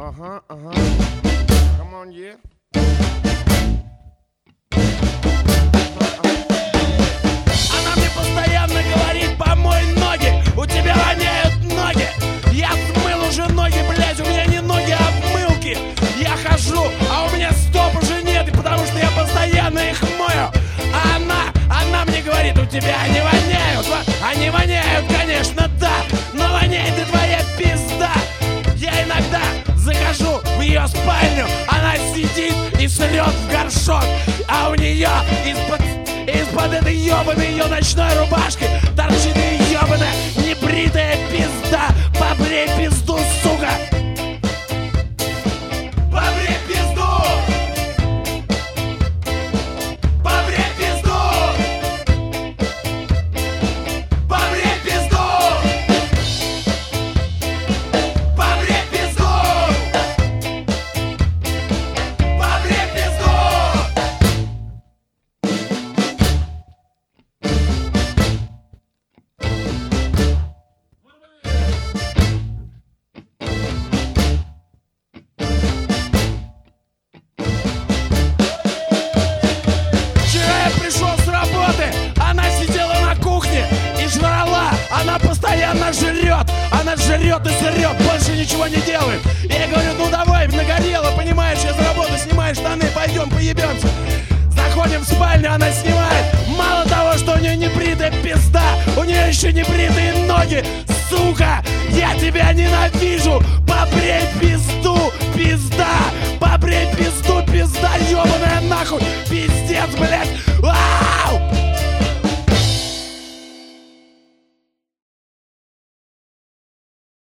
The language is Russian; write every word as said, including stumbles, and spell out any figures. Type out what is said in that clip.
Ага, ага. Come on, yeah. Она мне постоянно говорит: помой ноги, у тебя воняют ноги. Я смыл уже ноги, блядь, у меня не ноги, а обмылки. Я хожу, а у меня стоп уже нет, и потому что я постоянно их мою. А она, она мне говорит: у тебя они воняют. Они воняют, конечно, да, но воняет и твоя пизда. Я иногда захожу в ее спальню, она сидит и срет в горшок, а у нее из-под из-под этой ебаной ее ночной рубашки торчит ее ебаная небритая пизда. Побрей пизду, сука! Побрей пизду! Побрей пизду! Побрей пизду! Побрей пизду! Побрей пизду! Вчера я пришел с работы, она сидела на кухне и жрала. Она постоянно жрет, она жрет и жрет, больше ничего не делает. Я ей говорю: ну давай, нагорело, понимаешь, я с работы снимаю штаны, пойдем поебемся. Заходим в спальню, она снимает. Мало того, что у нее небритая пизда, у нее еще небритые ноги. Сука, я тебя ненавижу. Побрей пизду, пизда. Побрей пизду, пизда, ебаная нахуй. Пиздец, блядь.